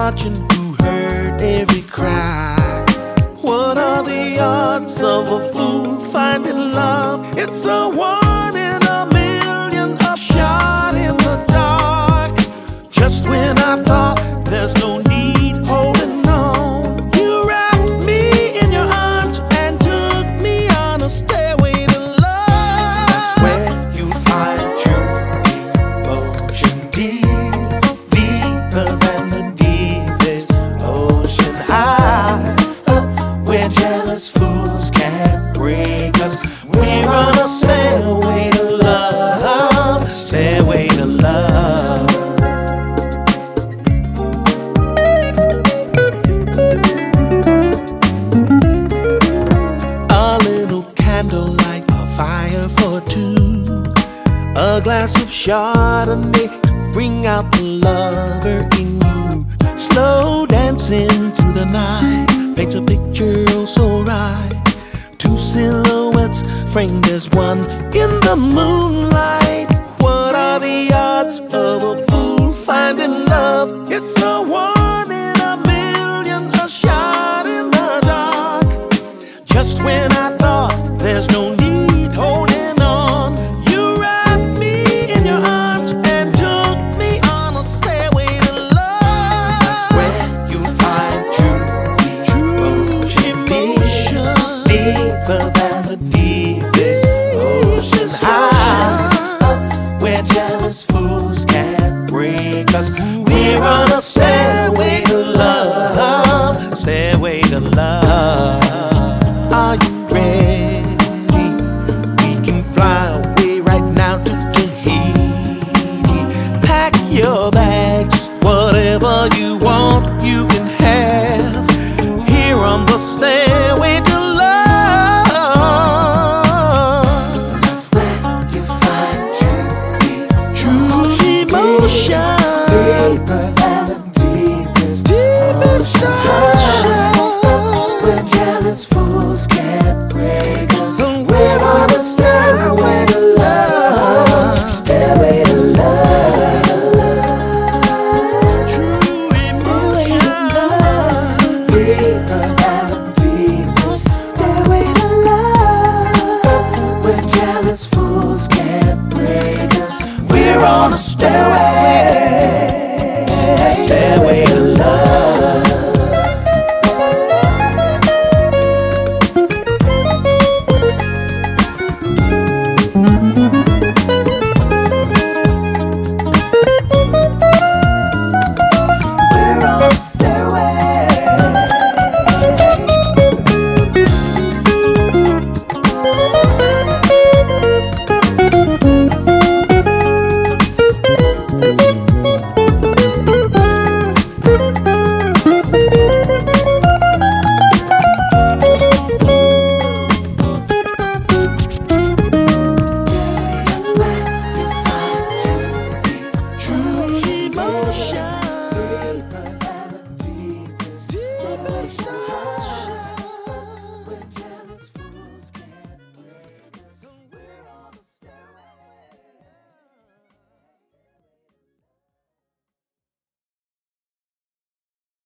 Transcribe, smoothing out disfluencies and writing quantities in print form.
watching who heard every cry. What are the odds of a fool finding love? It's a 1 in a million, a shot in the dark. Just when I thought there's no need holding on, you wrapped me in your arms and took me on a stairway to love. That's where you find true emotion, deeper than the deepest ocean. Where jealous fools can't break us. We're on a stairway to love, stairway to love. A little candlelight, a fire for two, a glass of Chardonnay to bring out the lover in you. Slow dancing through the night paints a picture oh so right. Two silhouettes framed as one in the moonlight. What are the odds of a fool finding love? It's a 1 in a million, a shot in the dark. Just when I thought there's no need holding on, you wrapped me in your arms and took me on a stairway to love. That's where you find true emotion, deeper than the deepest ocean. Where jealous fools can't break us. We're on a stairway to love, Stairway to love. Are you ready? We can fly away right now to Tahiti. Pack your bags, whatever you want, you can have. Here on the stairway to love. That's where you find True emotion. deeper than the deepest ocean. Where jealous fools can't break us. We're on a stairway to love, stairway to love. True emotion. Deeper than the deepest, stairway to love. Where jealous fools can't break us. We're on a stairway.